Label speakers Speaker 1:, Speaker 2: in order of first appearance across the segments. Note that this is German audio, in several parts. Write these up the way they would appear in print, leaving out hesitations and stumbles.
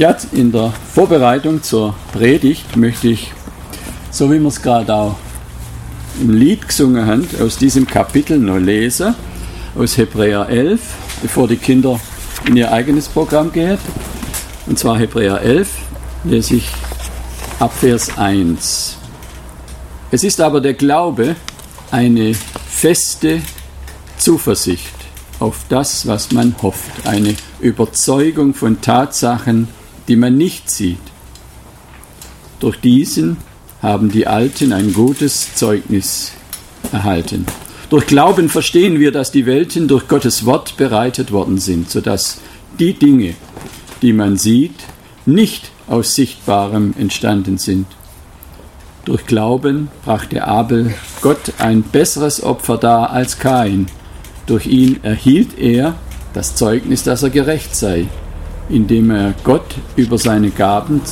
Speaker 1: Ja, in der Vorbereitung zur Predigt möchte ich, so wie wir es gerade auch im Lied gesungen haben, aus diesem Kapitel noch lesen, aus Hebräer 11, bevor die Kinder in ihr eigenes Programm gehen. Und zwar Hebräer 11, lese ich ab Vers 1. Es ist aber der Glaube eine feste Zuversicht auf das, was man hofft, eine Überzeugung von Tatsachen, die man nicht sieht. Durch diesen haben die Alten ein gutes Zeugnis erhalten. Durch Glauben verstehen wir, dass die Welten durch Gottes Wort bereitet worden sind, sodass die Dinge, die man sieht, nicht aus Sichtbarem entstanden sind. Durch Glauben brachte Abel Gott ein besseres Opfer dar als Kain. Durch ihn erhielt er das Zeugnis, dass er gerecht sei, indem Gott über seine Gaben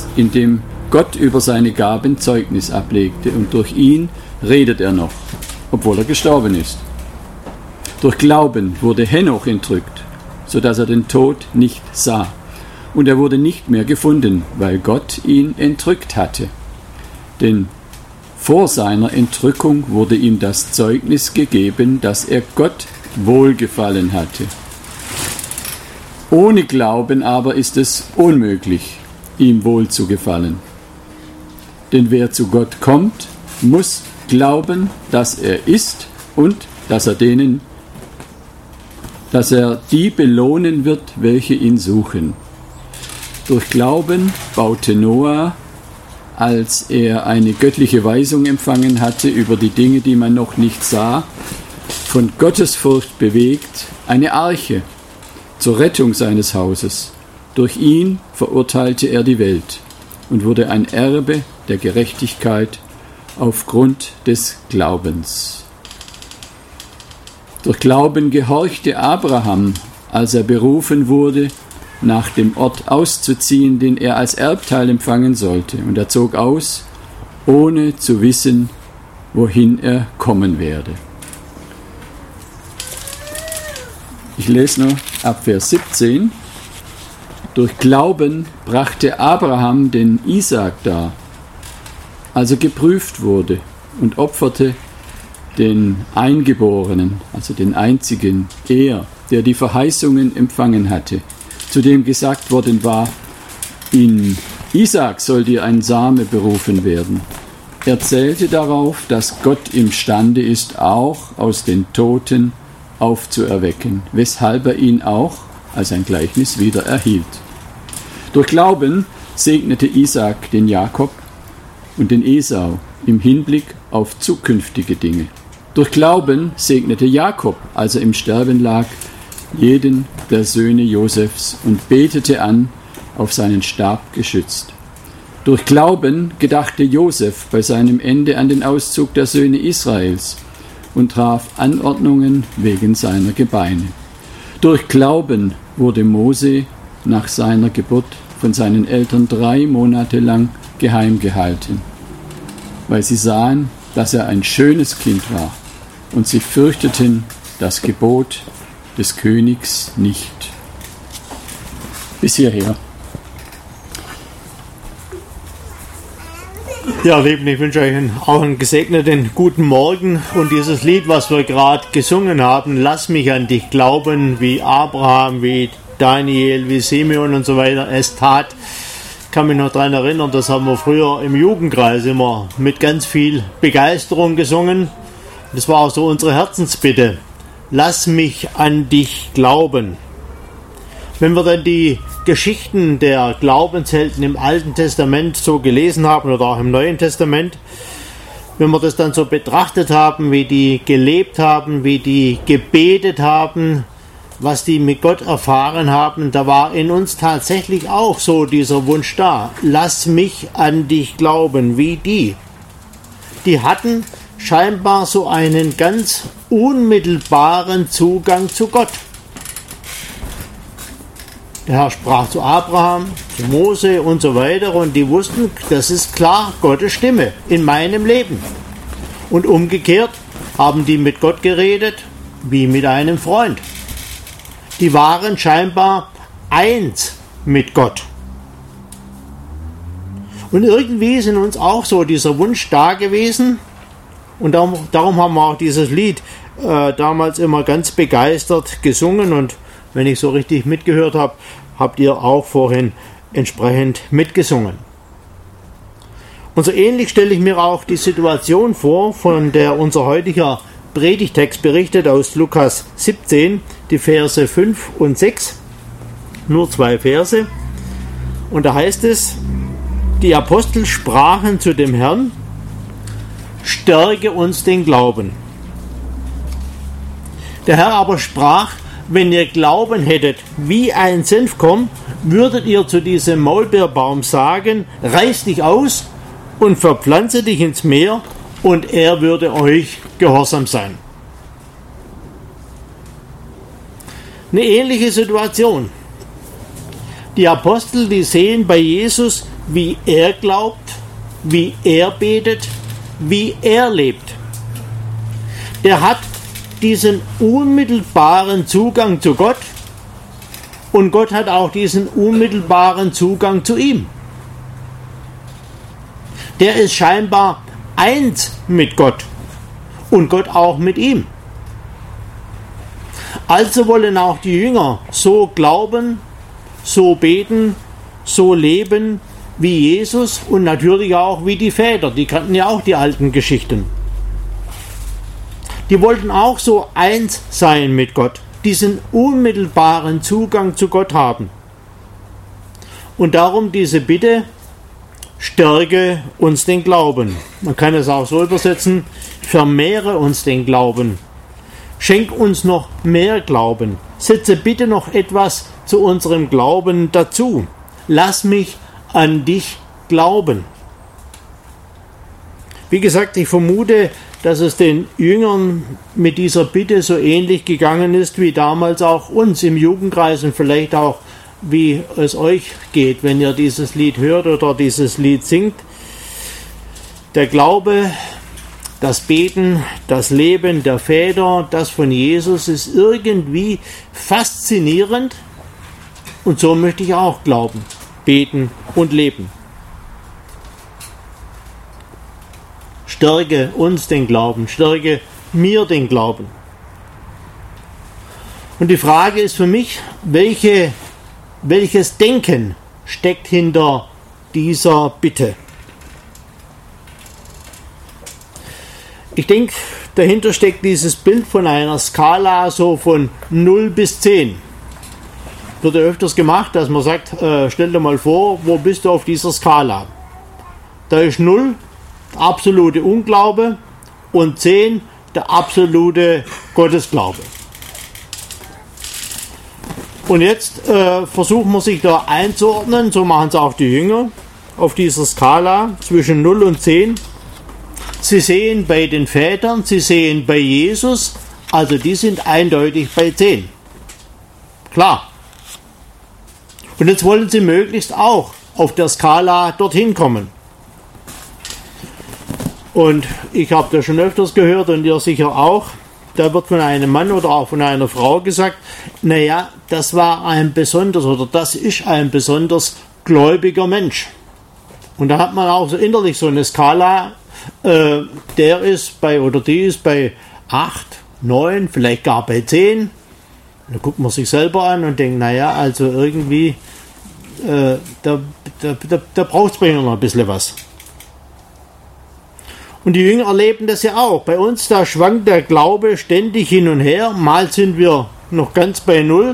Speaker 1: Zeugnis ablegte, und durch ihn redet er noch, obwohl er gestorben ist. Durch Glauben wurde Henoch entrückt, sodass er den Tod nicht sah, und er wurde nicht mehr gefunden, weil Gott ihn entrückt hatte. Denn vor seiner Entrückung wurde ihm das Zeugnis gegeben, dass er Gott wohlgefallen hatte. Ohne Glauben aber ist es unmöglich, ihm wohl zu gefallen. Denn wer zu Gott kommt, muss glauben, dass er ist und dass er die belohnen wird, welche ihn suchen. Durch Glauben baute Noah, als er eine göttliche Weisung empfangen hatte über die Dinge, die man noch nicht sah, von Gottesfurcht bewegt, eine Arche zur Rettung seines Hauses. Durch ihn verurteilte er die Welt und wurde ein Erbe der Gerechtigkeit aufgrund des Glaubens. Durch Glauben gehorchte Abraham, als er berufen wurde, nach dem Ort auszuziehen, den er als Erbteil empfangen sollte. Und er zog aus, ohne zu wissen, wohin er kommen werde. Ich lese noch ab Vers 17. Durch Glauben brachte Abraham den Isaak dar, als er geprüft wurde, und opferte den Eingeborenen, also den einzigen, er, der die Verheißungen empfangen hatte, zu dem gesagt worden war, in Isaak soll dir ein Same berufen werden. Er zählte darauf, dass Gott imstande ist, auch aus den Toten aufzuerwecken, weshalb er ihn auch als ein Gleichnis wieder erhielt. Durch Glauben segnete Isaak den Jakob und den Esau im Hinblick auf zukünftige Dinge. Durch Glauben segnete Jakob, als er im Sterben lag, jeden der Söhne Josefs und betete an, auf seinen Stab geschützt. Durch Glauben gedachte Josef bei seinem Ende an den Auszug der Söhne Israels und traf Anordnungen wegen seiner Gebeine. Durch Glauben wurde Mose nach seiner Geburt von seinen Eltern 3 Monate lang geheim gehalten, weil sie sahen, dass er ein schönes Kind war, und sie fürchteten das Gebot des Königs nicht. Bis hierher.
Speaker 2: Ja, Lieben, ich wünsche euch auch einen gesegneten guten Morgen. Und dieses Lied, was wir gerade gesungen haben, lass mich an dich glauben, wie Abraham, wie Daniel, wie Simeon und so weiter es tat. Ich kann mich noch daran erinnern, das haben wir früher im Jugendkreis immer mit ganz viel Begeisterung gesungen. Das war auch so unsere Herzensbitte. Lass mich an dich glauben. Wenn wir dann die Geschichten der Glaubenshelden im Alten Testament so gelesen haben oder auch im Neuen Testament, wenn wir das dann so betrachtet haben, wie die gelebt haben, wie die gebetet haben, was die mit Gott erfahren haben, da war in uns tatsächlich auch so dieser Wunsch da. Lass mich an dich glauben, wie die. Die hatten scheinbar so einen ganz unmittelbaren Zugang zu Gott. Der Herr sprach zu Abraham, zu Mose und so weiter, und die wussten, das ist klar Gottes Stimme in meinem Leben. Und umgekehrt haben die mit Gott geredet wie mit einem Freund. Die waren scheinbar eins mit Gott. Und irgendwie ist in uns auch so dieser Wunsch da gewesen. Und darum haben wir auch dieses Lied damals immer ganz begeistert gesungen. Und wenn ich so richtig mitgehört habe, habt ihr auch vorhin entsprechend mitgesungen. Und so ähnlich stelle ich mir auch die Situation vor, von der unser heutiger Predigtext berichtet aus Lukas 17, die Verse 5 und 6. Nur 2 Verse. Und da heißt es, die Apostel sprachen zu dem Herrn, stärke uns den Glauben. Der Herr aber sprach, wenn ihr Glauben hättet wie ein Senfkorn, würdet ihr zu diesem Maulbeerbaum sagen, reiß dich aus und verpflanze dich ins Meer, und er würde euch gehorsam sein. Eine ähnliche Situation. Die Apostel, die sehen bei Jesus, wie er glaubt, wie er betet, wie er lebt. Der hat diesen unmittelbaren Zugang zu Gott und Gott hat auch diesen unmittelbaren Zugang zu ihm. Der ist scheinbar eins mit Gott und Gott auch mit ihm. Also wollen auch die Jünger so glauben, so beten, so leben wie Jesus und natürlich auch wie die Väter. Die kannten ja auch die alten Geschichten. Die wollten auch so eins sein mit Gott, diesen unmittelbaren Zugang zu Gott haben. Und darum diese Bitte, stärke uns den Glauben. Man kann es auch so übersetzen, vermehre uns den Glauben. Schenk uns noch mehr Glauben. Setze bitte noch etwas zu unserem Glauben dazu. Lass mich an dich glauben. Wie gesagt, ich vermute, dass es den Jüngern mit dieser Bitte so ähnlich gegangen ist wie damals auch uns im Jugendkreis und vielleicht auch wie es euch geht, wenn ihr dieses Lied hört oder dieses Lied singt. Der Glaube, das Beten, das Leben der Väter, das von Jesus ist irgendwie faszinierend und so möchte ich auch glauben, beten und leben. Stärke uns den Glauben, stärke mir den Glauben. Und die Frage ist für mich, welches Denken steckt hinter dieser Bitte? Ich denke, dahinter steckt dieses Bild von einer Skala so von 0 bis 10. Wird ja öfters gemacht, dass man sagt, stell dir mal vor, wo bist du auf dieser Skala? Da ist 0, der absolute Unglaube, und 10, der absolute Gottesglaube. Und jetzt versuchen wir sich da einzuordnen, so machen es auch die Jünger, auf dieser Skala zwischen 0 und 10. Sie sehen bei den Vätern, sie sehen bei Jesus, also die sind eindeutig bei 10. Klar. Und jetzt wollen sie möglichst auch auf der Skala dorthin kommen. Und ich habe das schon öfters gehört und ihr sicher auch, da wird von einem Mann oder auch von einer Frau gesagt, naja, das war ein besonders oder das ist ein besonders gläubiger Mensch. Und da hat man auch so innerlich so eine Skala, der ist bei oder die ist bei 8, 9, vielleicht gar bei 10. Da guckt man sich selber an und denkt, naja, also irgendwie, da braucht es bei ihnen noch ein bisschen was. Und die Jünger erleben das ja auch. Bei uns, da schwankt der Glaube ständig hin und her. Mal sind wir noch ganz bei 0.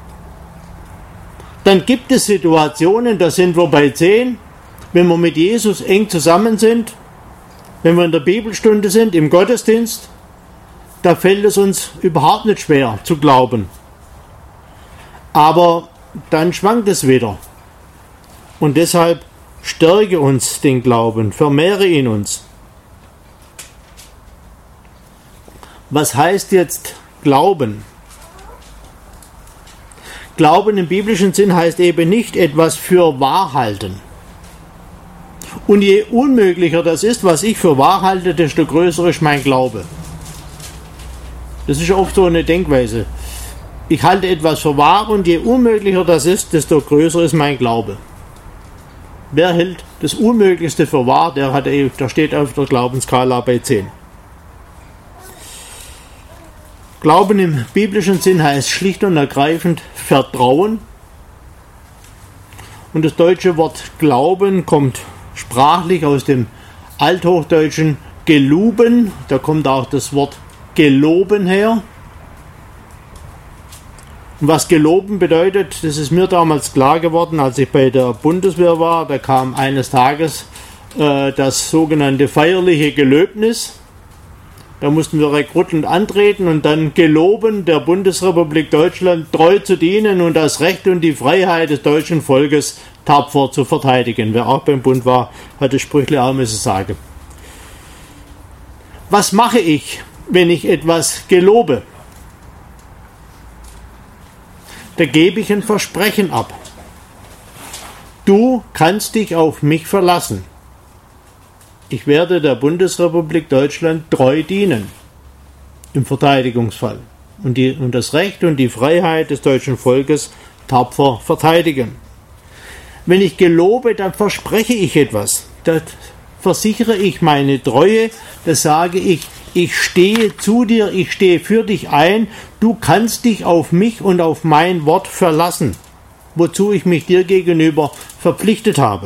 Speaker 2: Dann gibt es Situationen, da sind wir bei 10. Wenn wir mit Jesus eng zusammen sind, wenn wir in der Bibelstunde sind, im Gottesdienst, da fällt es uns überhaupt nicht schwer zu glauben. Aber dann schwankt es wieder. Und deshalb stärke uns den Glauben, vermehre ihn uns. Was heißt jetzt Glauben? Glauben im biblischen Sinn heißt eben nicht etwas für wahr halten. Und je unmöglicher das ist, was ich für wahr halte, desto größer ist mein Glaube. Das ist oft so eine Denkweise. Ich halte etwas für wahr und je unmöglicher das ist, desto größer ist mein Glaube. Wer hält das Unmöglichste für wahr, der steht auf der Glaubensskala bei 10. Glauben im biblischen Sinn heißt schlicht und ergreifend Vertrauen. Und das deutsche Wort Glauben kommt sprachlich aus dem althochdeutschen geloben. Da kommt auch das Wort geloben her. Und was geloben bedeutet, das ist mir damals klar geworden, als ich bei der Bundeswehr war. Da kam eines Tages das sogenannte feierliche Gelöbnis. Da mussten wir rekrutend antreten und dann geloben, der Bundesrepublik Deutschland treu zu dienen und das Recht und die Freiheit des deutschen Volkes tapfer zu verteidigen. Wer auch beim Bund war, hat das Sprüchle auch müssen sagen. Was mache ich, wenn ich etwas gelobe? Da gebe ich ein Versprechen ab. Du kannst dich auf mich verlassen. Ich werde der Bundesrepublik Deutschland treu dienen im Verteidigungsfall und das Recht und die Freiheit des deutschen Volkes tapfer verteidigen. Wenn ich gelobe, dann verspreche ich etwas. Da versichere ich meine Treue, da sage ich stehe zu dir, ich stehe für dich ein, du kannst dich auf mich und auf mein Wort verlassen, wozu ich mich dir gegenüber verpflichtet habe.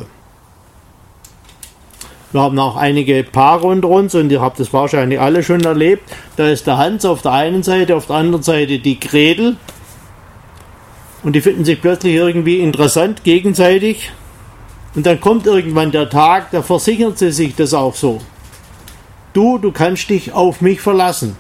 Speaker 2: Wir haben auch einige Paare unter uns und ihr habt das wahrscheinlich alle schon erlebt. Da ist der Hans auf der einen Seite, auf der anderen Seite die Gretel. Und die finden sich plötzlich irgendwie interessant gegenseitig. Und dann kommt irgendwann der Tag, da versichern sie sich das auch so. Du kannst dich auf mich verlassen.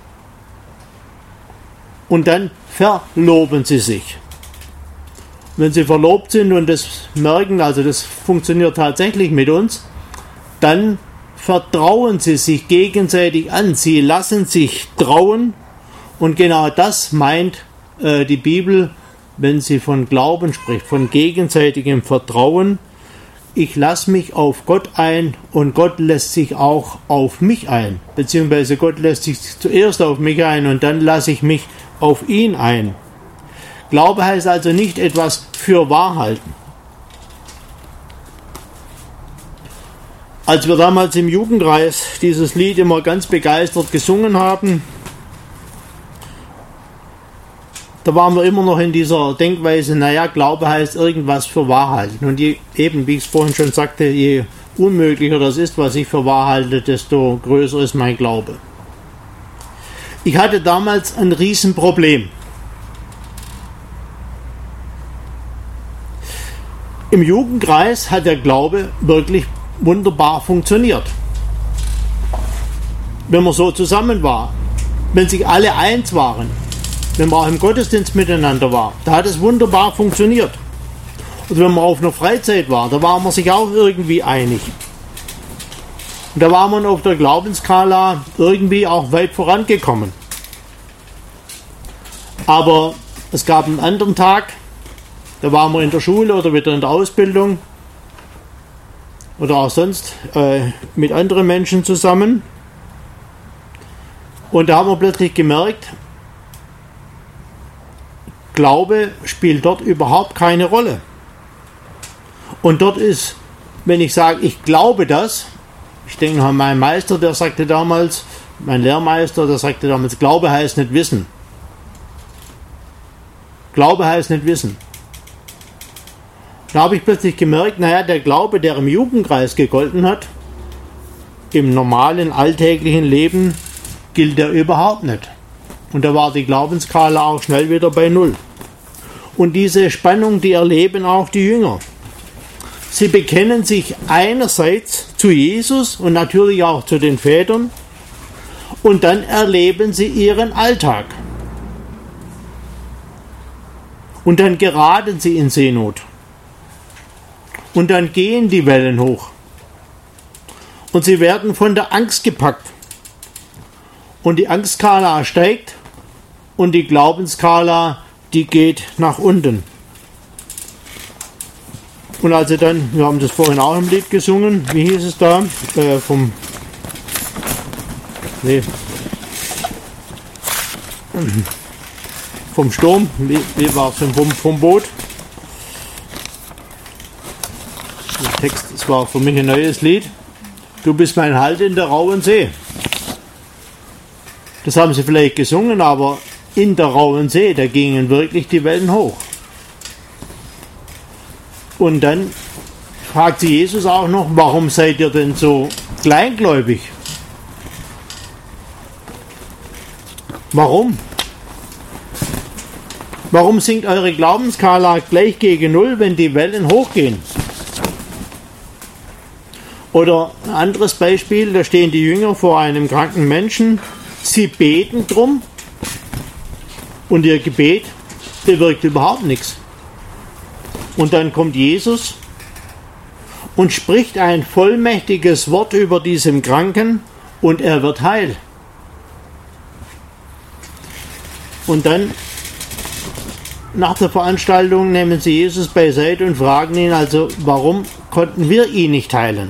Speaker 2: Und dann verloben sie sich. Wenn sie verlobt sind und das merken, also das funktioniert tatsächlich mit uns, dann vertrauen sie sich gegenseitig an. Sie lassen sich trauen. Und genau das meint die Bibel, wenn sie von Glauben spricht, von gegenseitigem Vertrauen. Ich lasse mich auf Gott ein und Gott lässt sich auch auf mich ein. Beziehungsweise Gott lässt sich zuerst auf mich ein und dann lasse ich mich auf ihn ein. Glaube heißt also nicht etwas für wahr halten. Als wir damals im Jugendkreis dieses Lied immer ganz begeistert gesungen haben, da waren wir immer noch in dieser Denkweise, Glaube heißt irgendwas für wahr halten. Und eben, wie ich es vorhin schon sagte, je unmöglicher das ist, was ich für wahr halte, desto größer ist mein Glaube. Ich hatte damals ein Riesenproblem. Im Jugendkreis hat der Glaube wirklich wunderbar funktioniert. Wenn man so zusammen war, wenn sich alle eins waren, wenn man auch im Gottesdienst miteinander war, da hat es wunderbar funktioniert. Und wenn man auf einer Freizeit war, da war man sich auch irgendwie einig. Und da war man auf der Glaubensskala irgendwie auch weit vorangekommen. Aber es gab einen anderen Tag, da waren wir in der Schule oder wieder in der Ausbildung oder auch sonst mit anderen Menschen zusammen. Und da haben wir plötzlich gemerkt, Glaube spielt dort überhaupt keine Rolle. Und dort ist, wenn ich sage, ich glaube das, ich denke an meinen Meister, der sagte damals, mein Lehrmeister, der sagte damals, Glaube heißt nicht wissen. Glaube heißt nicht wissen. Da habe ich plötzlich gemerkt, der Glaube, der im Jugendkreis gegolten hat, im normalen, alltäglichen Leben gilt der überhaupt nicht. Und da war die Glaubensskala auch schnell wieder bei Null. Und diese Spannung, die erleben auch die Jünger. Sie bekennen sich einerseits zu Jesus und natürlich auch zu den Vätern und dann erleben sie ihren Alltag. Und dann geraten sie in Seenot. Und dann gehen die Wellen hoch. Und sie werden von der Angst gepackt. Und die Angstskala steigt und die Glaubensskala, die geht nach unten. Und also dann, wir haben das vorhin auch im Lied gesungen, wie hieß es da? Vom Sturm, wie war es vom Boot? Text, es war für mich ein neues Lied. Du bist mein Halt in der rauen See. Das haben sie vielleicht gesungen, aber in der rauen See, da gingen wirklich die Wellen hoch. Und dann fragt sie Jesus auch noch, warum seid ihr denn so kleingläubig? Warum? Warum sinkt eure Glaubensskala gleich gegen Null, wenn die Wellen hochgehen? Oder ein anderes Beispiel, da stehen die Jünger vor einem kranken Menschen, sie beten drum und ihr Gebet bewirkt überhaupt nichts. Und dann kommt Jesus und spricht ein vollmächtiges Wort über diesem Kranken und er wird heil. Und dann nach der Veranstaltung nehmen sie Jesus beiseite und fragen ihn also, warum konnten wir ihn nicht heilen?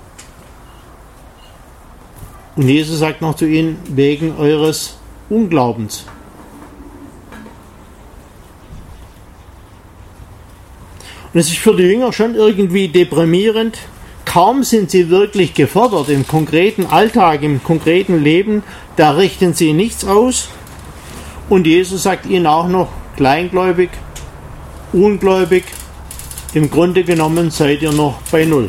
Speaker 2: Und Jesus sagt noch zu ihnen, wegen eures Unglaubens. Und es ist für die Jünger schon irgendwie deprimierend. Kaum sind sie wirklich gefordert im konkreten Alltag, im konkreten Leben, da richten sie nichts aus. Und Jesus sagt ihnen auch noch, kleingläubig, ungläubig, im Grunde genommen seid ihr noch bei Null.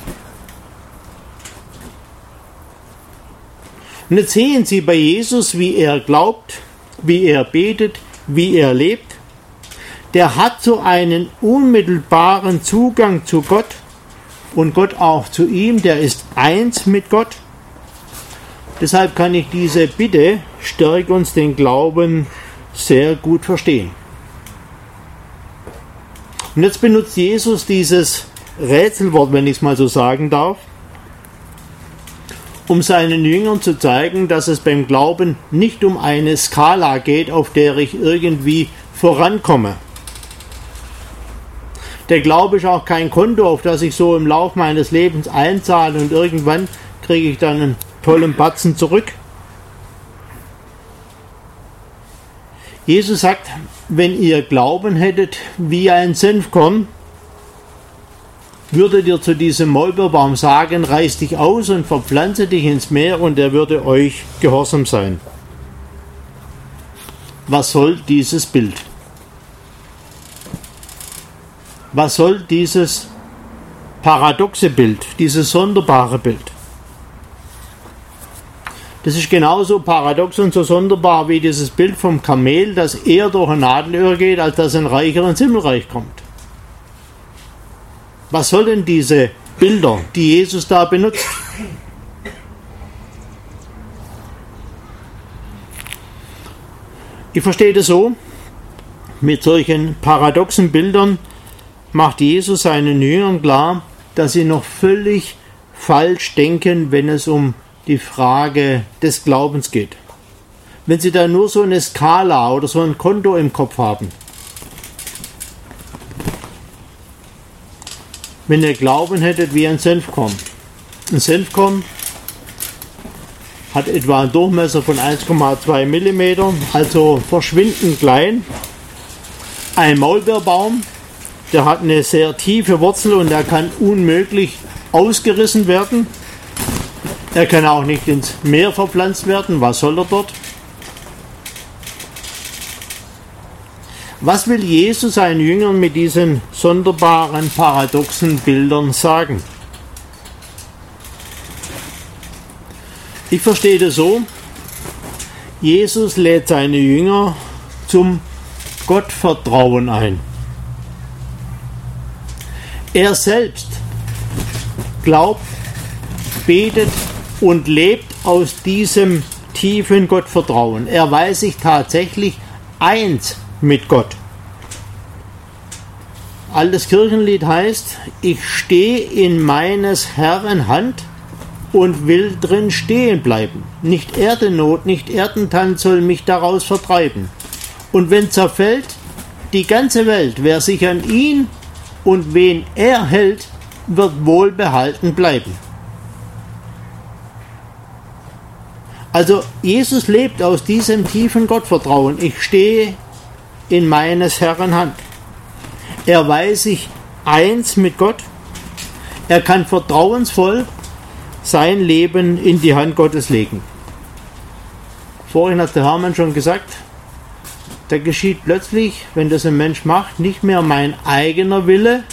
Speaker 2: Und jetzt sehen Sie bei Jesus, wie er glaubt, wie er betet, wie er lebt. Der hat so einen unmittelbaren Zugang zu Gott und Gott auch zu ihm. Der ist eins mit Gott. Deshalb kann ich diese Bitte, stärke uns den Glauben, sehr gut verstehen. Und jetzt benutzt Jesus dieses Rätselwort, wenn ich es mal so sagen darf, um seinen Jüngern zu zeigen, dass es beim Glauben nicht um eine Skala geht, auf der ich irgendwie vorankomme. Der Glaube ist auch kein Konto, auf das ich so im Lauf meines Lebens einzahle und irgendwann kriege ich dann einen tollen Batzen zurück. Jesus sagt, wenn ihr Glauben hättet wie ein Senfkorn, würdet ihr zu diesem Maulbeerbaum sagen, reiß dich aus und verpflanze dich ins Meer und er würde euch gehorsam sein. Was soll dieses Bild? Was soll dieses paradoxe Bild, dieses sonderbare Bild? Das ist genauso paradox und so sonderbar wie dieses Bild vom Kamel, das eher durch ein Nadelöhr geht, als dass ein Reicher ins Himmelreich kommt. Was sollen denn diese Bilder, die Jesus da benutzt? Ich verstehe das so, mit solchen paradoxen Bildern macht Jesus seinen Jüngern klar, dass sie noch völlig falsch denken, wenn es um die Frage des Glaubens geht. Wenn sie da nur so eine Skala oder so ein Konto im Kopf haben. Wenn ihr Glauben hättet wie ein Senfkorn. Ein Senfkorn hat etwa einen Durchmesser von 1,2 mm, also verschwindend klein. Ein Maulbeerbaum, der hat eine sehr tiefe Wurzel und der kann unmöglich ausgerissen werden. Er kann auch nicht ins Meer verpflanzt werden. Was soll er dort? Was will Jesus seinen Jüngern mit diesen sonderbaren, paradoxen Bildern sagen? Ich verstehe das so, Jesus lädt seine Jünger zum Gottvertrauen ein. Er selbst glaubt, betet und lebt aus diesem tiefen Gottvertrauen. Er weiß sich tatsächlich eins mit Gott. Altes Kirchenlied heißt, ich stehe in meines Herrn Hand und will drin stehen bleiben. Nicht Erdenot, nicht Erdentand soll mich daraus vertreiben. Und wenn zerfällt die ganze Welt, wer sich an ihn und wen er hält, wird wohlbehalten bleiben. Also Jesus lebt aus diesem tiefen Gottvertrauen. Ich stehe in meines Herrn Hand. Er weiß sich eins mit Gott. Er kann vertrauensvoll sein Leben in die Hand Gottes legen. Vorhin hat der Hermann schon gesagt, da geschieht plötzlich, wenn das ein Mensch macht, nicht mehr mein eigener Wille,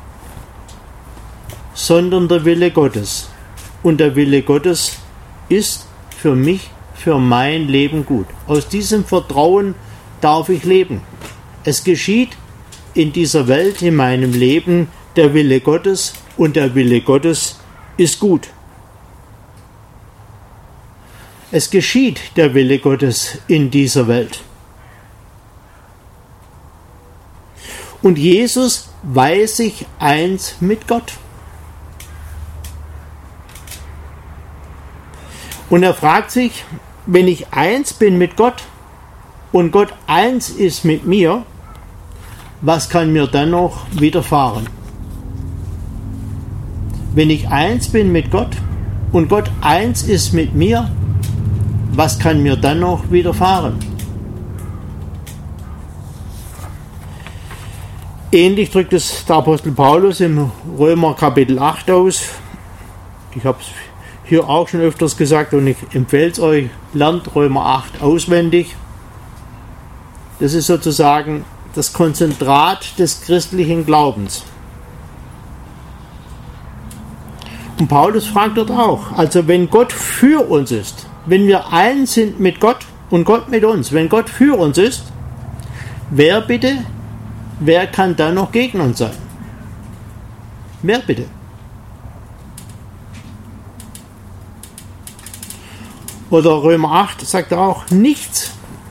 Speaker 2: sondern der Wille Gottes. Und der Wille Gottes ist für mich, für mein Leben gut. Aus diesem Vertrauen darf ich leben. Es geschieht in dieser Welt, in meinem Leben, der Wille Gottes, und der Wille Gottes ist gut. Es geschieht der Wille Gottes in dieser Welt. Und Jesus weiß sich eins mit Gott. Und er fragt sich, wenn ich eins bin mit Gott und Gott eins ist mit mir, was kann mir dann noch widerfahren? Wenn ich eins bin mit Gott und Gott eins ist mit mir, was kann mir dann noch widerfahren? Ähnlich drückt es der Apostel Paulus im Römer Kapitel 8 aus. Ich habe es hier auch schon öfters gesagt und ich empfehle es euch, lernt Römer 8 auswendig. Das ist sozusagen das Konzentrat des christlichen Glaubens. Und Paulus fragt dort auch, also wenn Gott für uns ist, wenn wir eins sind mit Gott und Gott mit uns, wenn Gott für uns ist, wer kann dann noch gegen uns sein? Wer bitte? Oder Römer 8 sagt er auch, nichts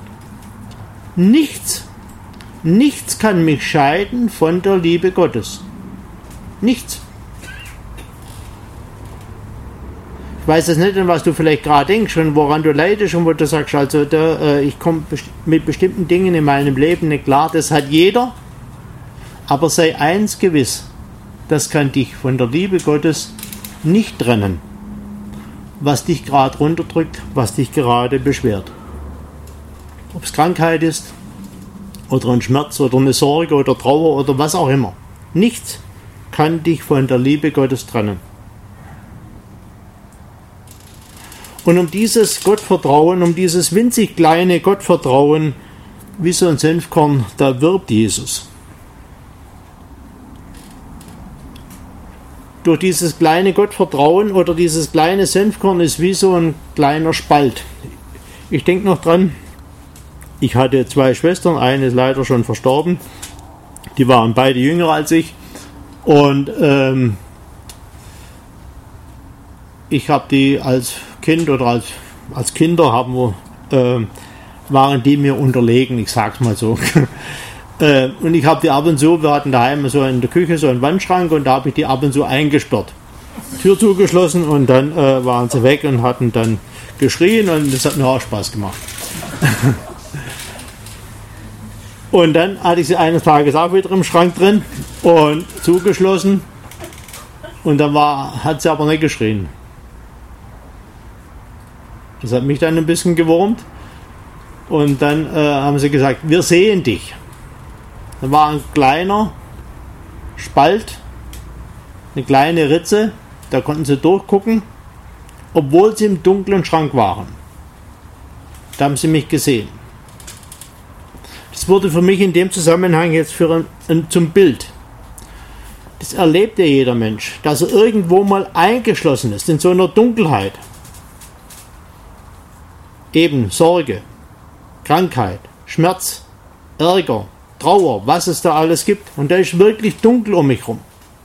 Speaker 2: kann mich scheiden von der Liebe Gottes. Nichts. Ich weiß jetzt nicht, an was du vielleicht gerade denkst und woran du leidest und wo du sagst, also ich komme mit bestimmten Dingen in meinem Leben nicht klar, das hat jeder, aber sei eins gewiss, das kann dich von der Liebe Gottes nicht trennen, was dich gerade runterdrückt, was dich gerade beschwert. Ob es Krankheit ist, oder ein Schmerz, oder eine Sorge, oder Trauer, oder was auch immer. Nichts kann dich von der Liebe Gottes trennen. Und um dieses Gottvertrauen, um dieses winzig kleine Gottvertrauen, wie so ein Senfkorn, da wirbt Jesus. Durch dieses kleine Gottvertrauen oder dieses kleine Senfkorn ist wie so ein kleiner Spalt. Ich denke noch dran, ich hatte 2 Schwestern, eine ist leider schon verstorben, die waren beide jünger als ich und ich habe die als Kind oder als Kinder waren die mir unterlegen, ich sag's mal so. Und ich habe die ab und zu, wir hatten daheim so in der Küche so einen Wandschrank und da habe ich die ab und zu eingesperrt. Tür zugeschlossen und dann waren sie weg und hatten dann geschrien und das hat mir auch Spaß gemacht. Und dann hatte ich sie eines Tages auch wieder im Schrank drin und zugeschlossen und dann hat sie aber nicht geschrien. Das hat mich dann ein bisschen gewurmt und dann haben sie gesagt, wir sehen dich. Da war ein kleiner Spalt, eine kleine Ritze, da konnten sie durchgucken, obwohl sie im dunklen Schrank waren. Da haben sie mich gesehen. Das wurde für mich in dem Zusammenhang jetzt zum Bild. Das erlebt ja jeder Mensch, dass er irgendwo mal eingeschlossen ist in so einer Dunkelheit. Eben Sorge, Krankheit, Schmerz, Ärger, Trauer, was es da alles gibt. Und da ist wirklich dunkel um mich rum.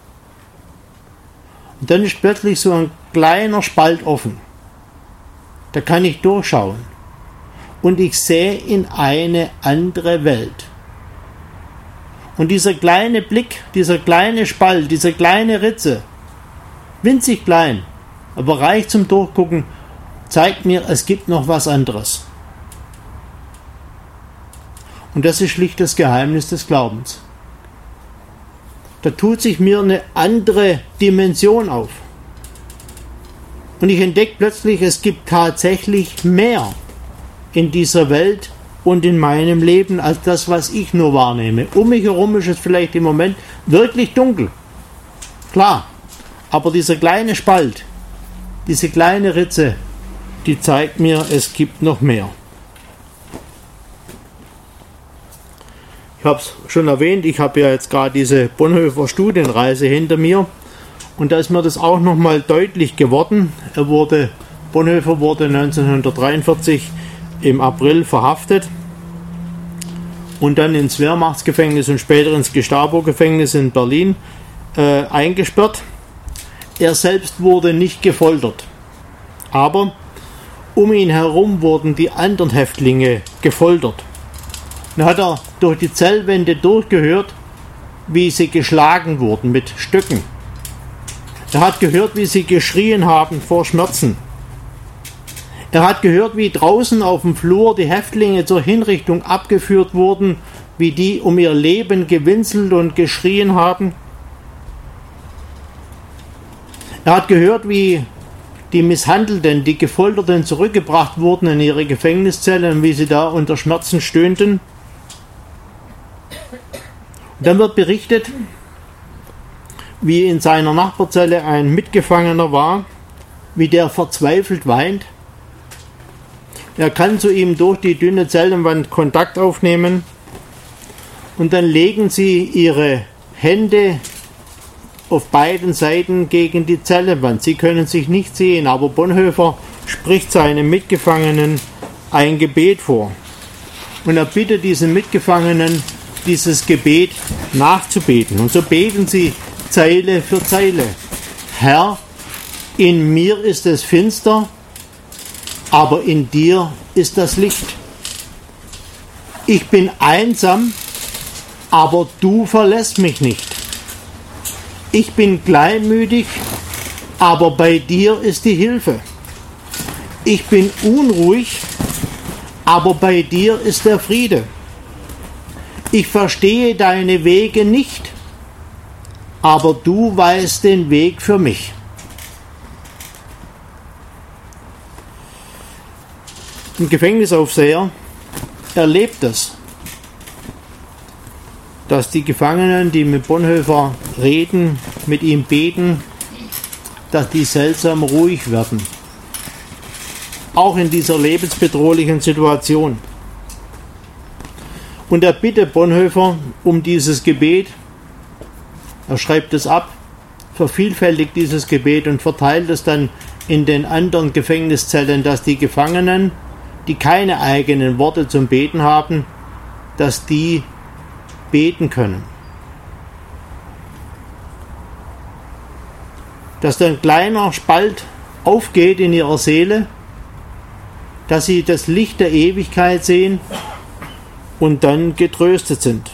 Speaker 2: Und dann ist plötzlich so ein kleiner Spalt offen. Da kann ich durchschauen. Und ich sehe in eine andere Welt. Und dieser kleine Blick, dieser kleine Spalt, diese kleine Ritze, winzig klein, aber reich zum Durchgucken, zeigt mir, es gibt noch was anderes. Und das ist schlicht das Geheimnis des Glaubens. Da tut sich mir eine andere Dimension auf. Und ich entdecke plötzlich, es gibt tatsächlich mehr in dieser Welt und in meinem Leben als das, was ich nur wahrnehme. Um mich herum ist es vielleicht im Moment wirklich dunkel. Klar. Aber dieser kleine Spalt, diese kleine Ritze, die zeigt mir, es gibt noch mehr. Ich habe es schon erwähnt, ich habe ja jetzt gerade diese Bonhoeffer Studienreise hinter mir und da ist mir das auch nochmal deutlich geworden. Bonhoeffer wurde 1943 im April verhaftet und dann ins Wehrmachtsgefängnis und später ins Gestapo-Gefängnis in Berlin eingesperrt. Er selbst wurde nicht gefoltert, aber um ihn herum wurden die anderen Häftlinge gefoltert. Dann hat er durch die Zellwände durchgehört, wie sie geschlagen wurden mit Stöcken. Er hat gehört, wie sie geschrien haben vor Schmerzen. Er hat gehört, wie draußen auf dem Flur die Häftlinge zur Hinrichtung abgeführt wurden, wie die um ihr Leben gewinselt und geschrien haben. Er hat gehört, wie die Misshandelten, die Gefolterten zurückgebracht wurden in ihre Gefängniszellen, wie sie da unter Schmerzen stöhnten. Und dann wird berichtet, wie in seiner Nachbarzelle ein Mitgefangener war, wie der verzweifelt weint. Er kann zu ihm durch die dünne Zellenwand Kontakt aufnehmen und dann legen sie ihre Hände auf beiden Seiten gegen die Zellenwand. Sie können sich nicht sehen, aber Bonhoeffer spricht seinem Mitgefangenen ein Gebet vor. Und er bittet diesen Mitgefangenen, dieses Gebet nachzubeten. Und so beten sie Zeile für Zeile. Herr, in mir ist es finster, aber in dir ist das Licht. Ich bin einsam, aber du verlässt mich nicht. Ich bin kleinmütig, aber bei dir ist die Hilfe. Ich bin unruhig, aber bei dir ist der Friede. Ich verstehe deine Wege nicht, aber du weißt den Weg für mich. Ein Gefängnisaufseher erlebt es, dass die Gefangenen, die mit Bonhoeffer reden, mit ihm beten, dass die seltsam ruhig werden. Auch in dieser lebensbedrohlichen Situation. Und er bittet Bonhoeffer um dieses Gebet. Er schreibt es ab, vervielfältigt dieses Gebet und verteilt es dann in den anderen Gefängniszellen, dass die Gefangenen, die keine eigenen Worte zum Beten haben, dass die beten können. Dass da ein kleiner Spalt aufgeht in ihrer Seele, dass sie das Licht der Ewigkeit sehen und dann getröstet sind.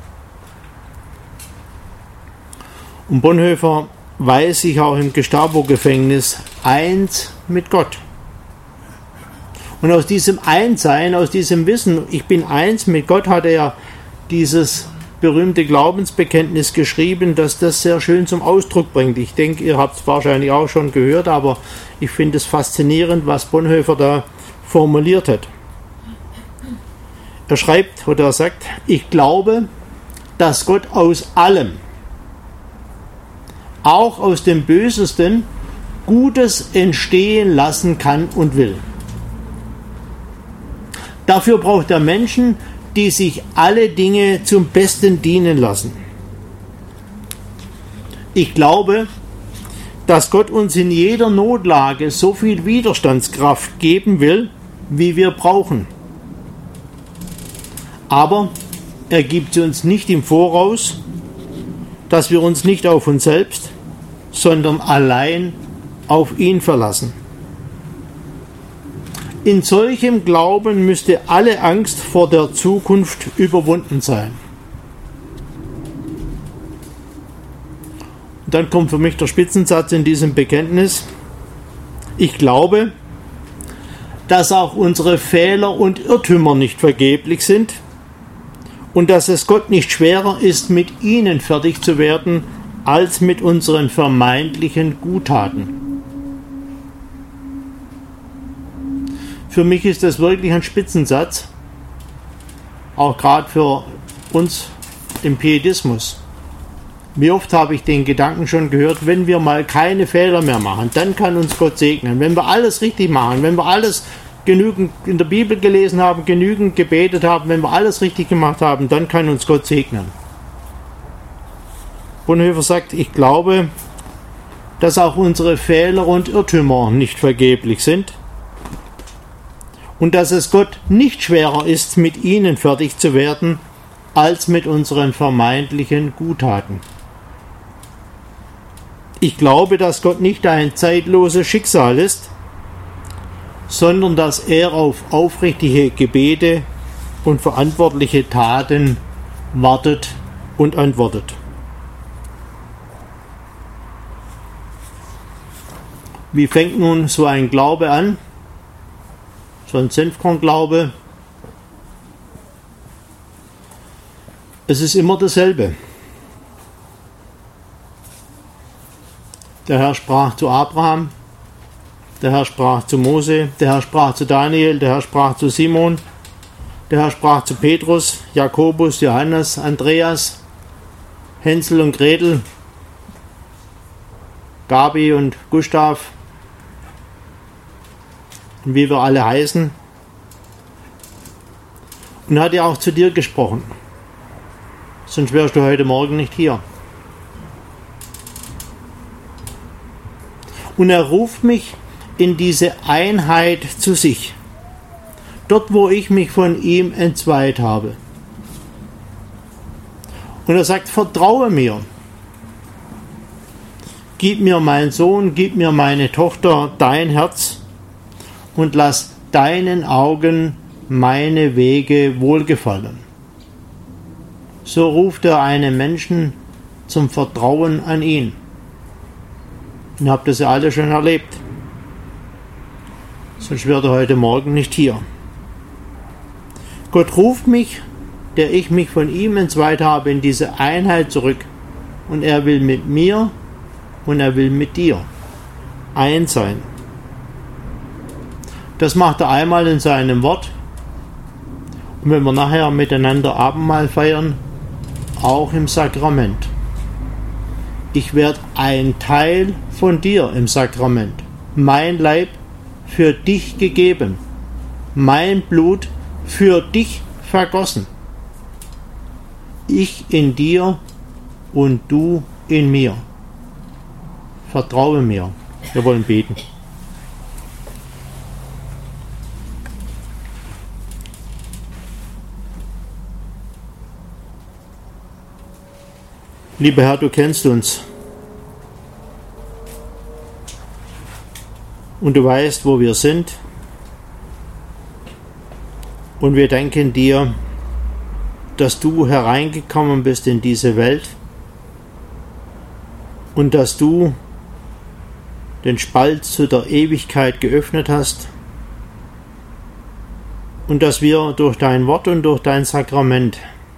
Speaker 2: Und Bonhoeffer weiß sich auch im Gestapo-Gefängnis eins mit Gott. Und aus diesem Einssein, aus diesem Wissen, ich bin eins mit Gott, hat er dieses berühmte Glaubensbekenntnis geschrieben, das das sehr schön zum Ausdruck bringt. Ich denke, ihr habt es wahrscheinlich auch schon gehört, aber ich finde es faszinierend, was Bonhoeffer da formuliert hat. Er schreibt oder er sagt, ich glaube, dass Gott aus allem, auch aus dem Bösesten, Gutes entstehen lassen kann und will. Dafür braucht er Menschen, die sich alle Dinge zum Besten dienen lassen. Ich glaube, dass Gott uns in jeder Notlage so viel Widerstandskraft geben will, wie wir brauchen. Aber er gibt sie uns nicht im Voraus, dass wir uns nicht auf uns selbst, sondern allein auf ihn verlassen. In solchem Glauben müsste alle Angst vor der Zukunft überwunden sein. Und dann kommt für mich der Spitzensatz in diesem Bekenntnis. Ich glaube, dass auch unsere Fehler und Irrtümer nicht vergeblich sind und dass es Gott nicht schwerer ist, mit ihnen fertig zu werden, als mit unseren vermeintlichen Guttaten. Für mich ist das wirklich ein Spitzensatz, auch gerade für uns im Pietismus. Wie oft habe ich den Gedanken schon gehört, wenn wir mal keine Fehler mehr machen, dann kann uns Gott segnen. Wenn wir alles richtig machen, wenn wir alles genügend in der Bibel gelesen haben, genügend gebetet haben, wenn wir alles richtig gemacht haben, dann kann uns Gott segnen. Bonhoeffer sagt, ich glaube, dass auch unsere Fehler und Irrtümer nicht vergeblich sind und dass es Gott nicht schwerer ist, mit ihnen fertig zu werden, als mit unseren vermeintlichen Guttaten. Ich glaube, dass Gott nicht ein zeitloses Schicksal ist, sondern dass er auf aufrichtige Gebete und verantwortliche Taten wartet und antwortet. Wie fängt nun so ein Glaube an? So ein Senfkornglaube? Es ist immer dasselbe. Der Herr sprach zu Abraham, der Herr sprach zu Mose, der Herr sprach zu Daniel, der Herr sprach zu Simon, der Herr sprach zu Petrus, Jakobus, Johannes, Andreas, Hänsel und Gretel, Gabi und Gustav, und wie wir alle heißen, und hat ja auch zu dir gesprochen. Sonst wärst du heute Morgen nicht hier. Und er ruft mich in diese Einheit zu sich. Dort, wo ich mich von ihm entzweit habe. Und er sagt, vertraue mir. Gib mir, mein Sohn, gib mir, meine Tochter, dein Herz und lass deinen Augen meine Wege wohlgefallen. So ruft er einen Menschen zum Vertrauen an ihn. Und habt das ja alle schon erlebt. Sonst wäre er heute Morgen nicht hier. Gott ruft mich, der ich mich von ihm entzweit habe, in diese Einheit zurück. Und er will mit mir und er will mit dir eins sein. Das macht er einmal in seinem Wort. Und wenn wir nachher miteinander Abendmahl feiern, auch im Sakrament. Ich werde ein Teil von dir im Sakrament. Mein Leib für dich gegeben. Mein Blut für dich vergossen. Ich in dir und du in mir. Vertraue mir. Wir wollen beten. Lieber Herr, du kennst uns. Und du weißt, wo wir sind. Und wir danken dir, dass du hereingekommen bist in diese Welt und dass du den Spalt zu der Ewigkeit geöffnet hast und dass wir durch dein Wort und durch dein Sakrament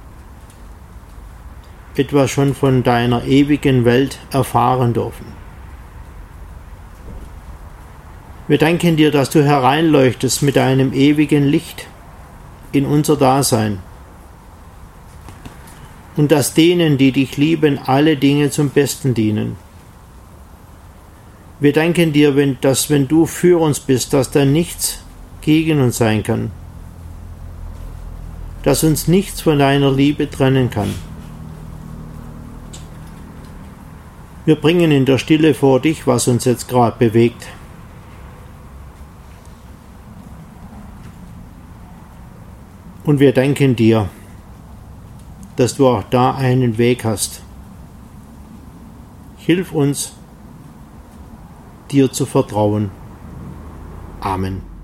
Speaker 2: etwas schon von deiner ewigen Welt erfahren dürfen. Wir danken dir, dass du hereinleuchtest mit deinem ewigen Licht in unser Dasein und dass denen, die dich lieben, alle Dinge zum Besten dienen. Wir danken dir, dass wenn du für uns bist, dass da nichts gegen uns sein kann, dass uns nichts von deiner Liebe trennen kann. Wir bringen in der Stille vor dich, was uns jetzt gerade bewegt. Und wir danken dir, dass du auch da einen Weg hast. Hilf uns, dir zu vertrauen. Amen.